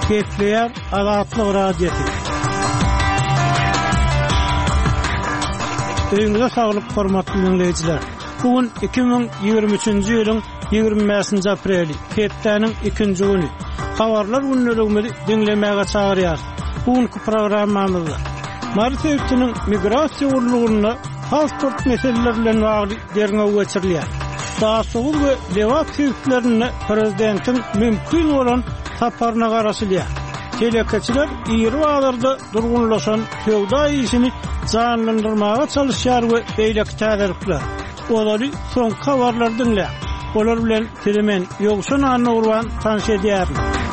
Kepler Azatlyk Radiosu. Öňüňizde saglyk hormatly dinleýijiler. Bugün 2023-nji ýylyň 25-nji apreli, Ketdäniň 2-nji güni. Habarlar günneligimizi dinlemäge çagyrýar. Bugünkü programmamyzda Mart öýtüniň migrasiýa urlugyna pasport meseleleri bilen bagly derňe geçirilýär. Daşoğul we lewat sebäplerini prezidentin mümkin bolan saparyna garaşylýar. Telekeçiler ýeri wagtlarda durgunlaşan feodal işini canlandyrmaga çalışýar we beýleki täderikler. Olary soňky habarlar dinle. Olar bilen Telemen ýogşun anawran tanış edýär.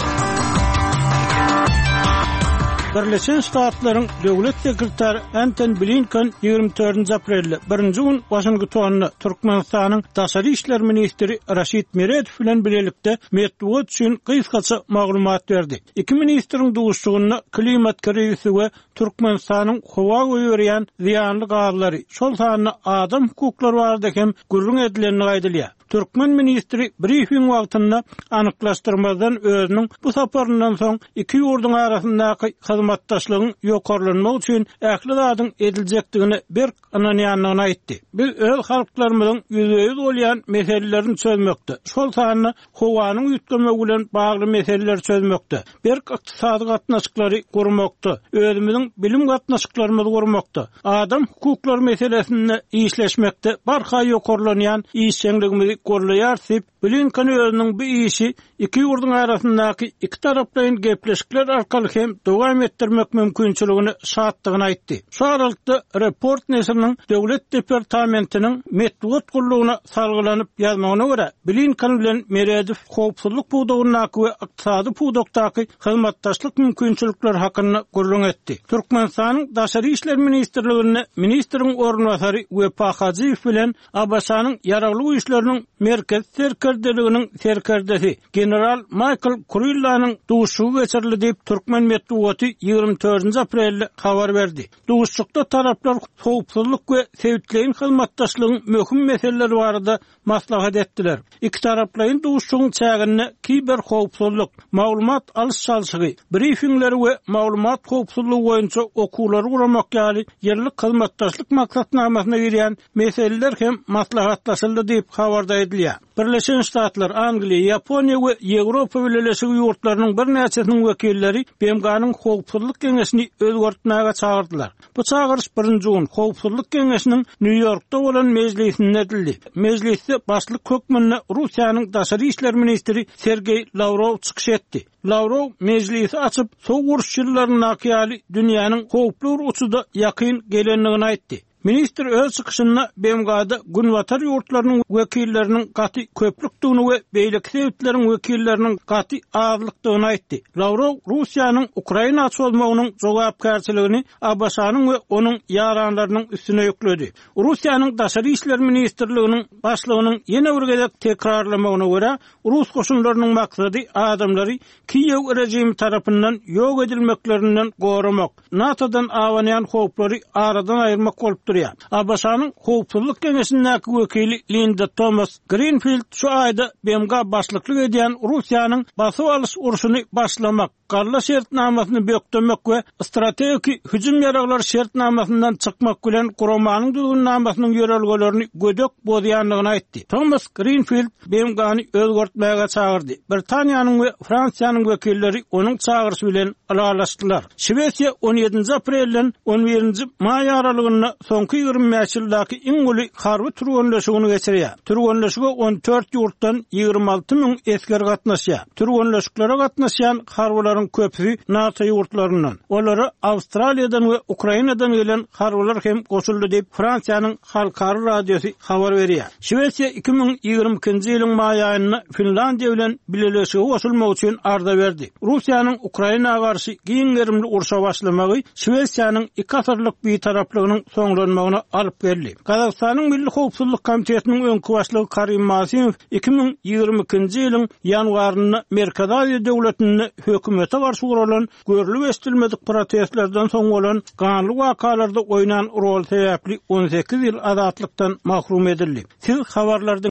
Birleşen Ştatlaryň döwlet sekretary Antony Blinken 24 aprelde birinji gün Washingtonna Türkmenistanyň daşary işler ministri Raşid Meredov bilen birlikde medeniýet üçin gysgaça maglumat berdi. Iki ministriň duguşçugyna klimat krizisi we Türkmenistanyň howa göýürýän ziýanly gaýlary, şol sanyna adam hukuklary barada hem gurrun edilenini gaýdylýar. Türkmen ministri briefing wagtynda anyklaşdyrmadan özüniň bu saparyndan soň iki ýurduň arasyndaky hyzmatdaşlygyň ýokarlanmagy üçin ähli zadyň ediljekdigini bir ananýanlygyny aýtdy. Biz öz halklarymyzyň ýüzüňiz bolýan meselelerini çözmekde, şol sanyny howanyň ýutulmagy bilen bagly meseleleri çözmekde, bir ykdysady gatnaşyklary gurmakda, özümiziň bilim gatnaşyklarymyzy gurmakda, adam hukuklary meselesinde işleşmekde barha ýokarlanýan işçiligimizi gorlaýar diýip Blinken özüniň bu işi iki ýurduň arasyndaky iki taraplaryň gepleşikler arkaly hem dowam etdirmek mümkinçiligini şatdygyny aýtdy. Şu aralykda Report nesriniň döwlet departamentiniň medeniýet gurulugyna salgylanyp ýazmagyna görä Blinken bilen Meredov howpsuzlyk budagynaky we ykdysady budakdaky hyzmatdaşlyk mümkinçilikleri hakynda gurulun etdi. Türkmenistanyň daşary işler ministrligine ministriň ornwasary Wepa Hajiýew bilen Abaşanyň ýaraglyk işleriniň merkez serkerdeliginiň serkerdesi general Michael Kurillanyň duguşçugy geçirildi diýip Türkmen medeniýeti 24 aprelde habar berdi. Duguşçukda taraplar howpsuzlyk we sewitliň hyzmatdaşlygyň möhüm meseleleri barada maslahat etdiler. İki taraplaryň duguşçugyň çägine kiber howpsuzlyk, maglumat alyş çalyşygy, briefingleri we maglumat howpsuzlygy boýunça okuwlary guramak ýaly ýerlik hyzmatdaşlyk maksatnamasyna girýän meseleler hem maslahatlaşyldy diýip habarda edilýär. Birleşen Ştatlar, Angliýa, Ýaponiýa we Ýewropa Birleşigi ýurtlarynyň bir näçesiniň wekilleri BMG-nyň howpsuzlyk geňeşini özgertmäge çagyrdylar. Bu çagyryş birinji gün howpsuzlyk geňeşiniň New Yorkda bolan mejlisinde edildi. Mejlisde başlyk hökmünde Russiýanyň daşary işler ministri Sergey Lavrov çykyş etdi. Lavrov mejlisi açyp soň uruşçylaryň nakyýaly dünýäniň howply uçuda ýakyn gelenligini aýtdy. Minister öz çykyşynda BMG-da günwatar ýurtlarynyň wekilleriniň gaty köplükdigini we beýleki sebäpleriň wekilleriniň gaty azlykdygyny aýtdy. Lavrov Russiýanyň Ukraina açylmagynyň jogapkärçiligini Abaşanyň we onuň ýaranlarynyň üstüne ýükledi. Russiýanyň daşary işler ministrliginiň başlygynyň ýene bir gezek tekrarlamagyna görä, Rus goşunlarynyň maksady adamlary Kiýew rejimi tarapyndan ýok edilmeklerinden goramak, NATO'dan awanýan howplary aradan aýyrmak bolup durýar. Abaşanyň howpsuzlyk geňeşindäki wekili Linda Thomas Greenfield şu aýda BMG başlyklyk edýän Russiýanyň basyp alyş uruşyny başlamak, garla şertnamasyny bökdemek we strategik hüjüm ýaraglary şertnamasyndan çykmak bilen guramanyň düzgünlamasynyň ýörelgelerini gödök bolýanlygyny aýtdy. Thomas Greenfield BMG-ny özgertmäge çagyrdy. Britaniýanyň we Fransiýanyň wekilleri onuň çagyrşy bilen alalaşdylar. Şwesiýa 17 aprelden 11 may aralygyna soňky 25 ýyldaky iň uly harby türgönleşigini geçirýär. Türgönleşige 14 ýurtdan 26 000 esker gatnaşýar. Türgönleşiklere gatnaşýan harbylaryň köpüsi NATO ýurtlaryndan. Olary Awstraliýadan we Ukrainadan gelen harbylar hem goşuldy diýip Fransiýanyň halkary radiosu habar berýär. Şwesiýa 2022-nji ýylyň may aýynda Finlandiýa bilen birleşige goşulmak üçin arda berdi. Russiýanyň Ukrainaga garşy giňerimli urşa başlamagy Şwesiýanyň iki asyrlyk bir taraplygynyň soňlanmagyna alyp geldi. Gazakstanyň Milli Howpsuzlyk Komitetiniň öňkü başlygy Karim Masimow 2022-nji ýylyň ýanwarynda Merkez Aziýa döwletini hökümete garşy guralan görülip estilmedik protestlerden soň bolan ganly wakalarda oýnan rol sebäpli 18 ýyl azatlykdan mahrum edildi. Siz habarlardan